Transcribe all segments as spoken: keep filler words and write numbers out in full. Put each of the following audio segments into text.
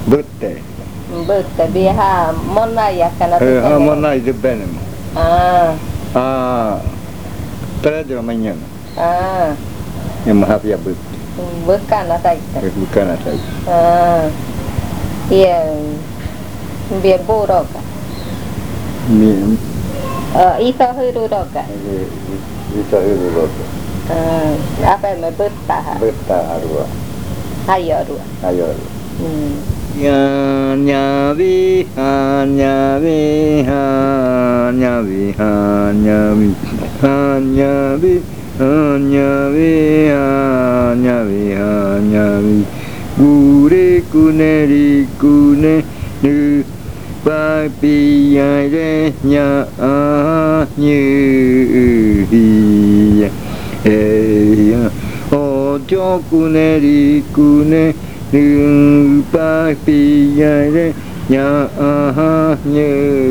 Butte. Butte, bia ha monna ya kana Eh, tu ha monna itu benem. Ah, Ah, terus mana? ah, Yang maaf ya but, bukan ada itu. bukan ada. Ah, iya, bia buruk. Ni, Eh, itu huru roga. bisa itu loh. Ah, apa yang butta ha? Betta arwah. Ayo ru. Ayo. Hmm. Ya nyawi ha nyawi ha nyawi ha nyawi ha nyawi ha nyawi ha nyawi ha nyawi gure kuneri kune nu ba pi ya re nya a như hi e ya o cho kuneri kune nu ba pi ya re nya a như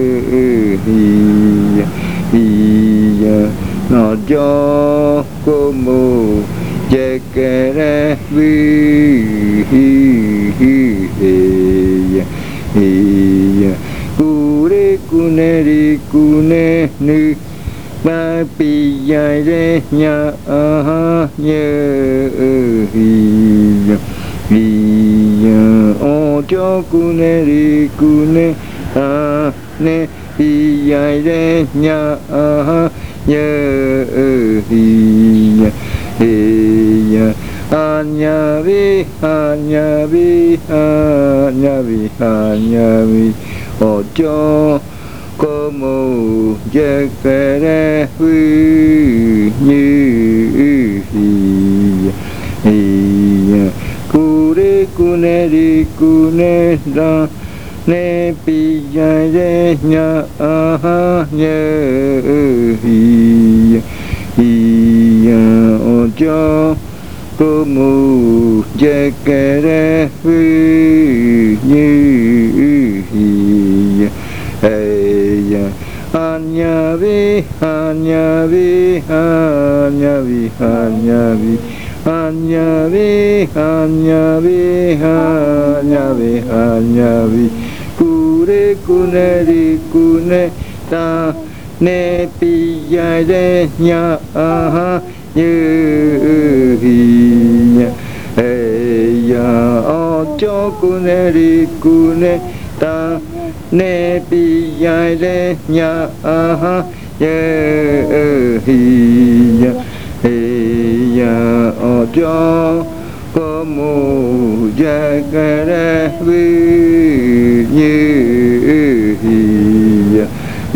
hi hi ya nó cho cô mù che kẻ ra vi hi hi hi hi cu re cu ne ri cu ne nu ba pi ya re nya a như hi hi o cho cu ne ri cu ne a ne pi ya re nya a như hi hi anya vi anya vi anya vi anya vi o cho cô mù che kẻ ra vi như hi hi cu re cu ne ri cu ne ra ne pi ya re nya a như hi hi o cho cô mù che kẻ ra vi như hi hey anya vi anya vi anya vi anya vi anya vi anya vi anya vi anya vi cu re cu ne ri cu ne ta ne pi ya re nya a như hi hey ya o cho cu ne ri cu ne ta ne pi ya re nya a như hi hey ya o cho cô mù ja ca ra vi như hi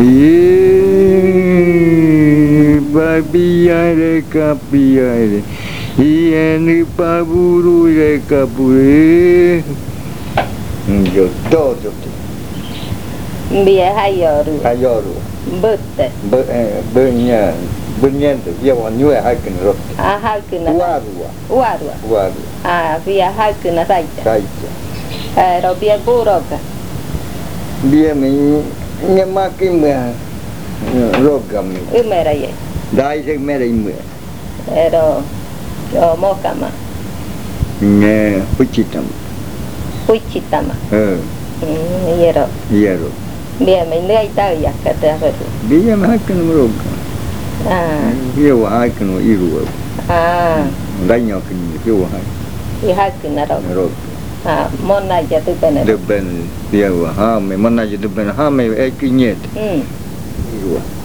ba pi ya re ka pi ya re hi ni pa buru re ka pure yo to to Bia ayo ru. ayo ru Butte. be be nya be nya to ya wa nyu ya hakin ro Ah, ha kuna. wa ru Wa ru. wa ru Ah, bia ha kuna saita. sai Eh, ro bia buruk. bia mi nya ma ki ma ro gam Umera ye. dai se me dai mu Ero yo mokama. nya puchitam Puchitama. eh Hmm, yero. ya ro Bia mai ngai tau ya kata ru. bia ma hakin ro Ah, bia wa hakin i ru ah, dai nya kin bia wa i ha kuna ro. ro Ah, monna ja tu bene. de ben bia wa ha me mana je de ben ha me e ki nyet Hmm. i ru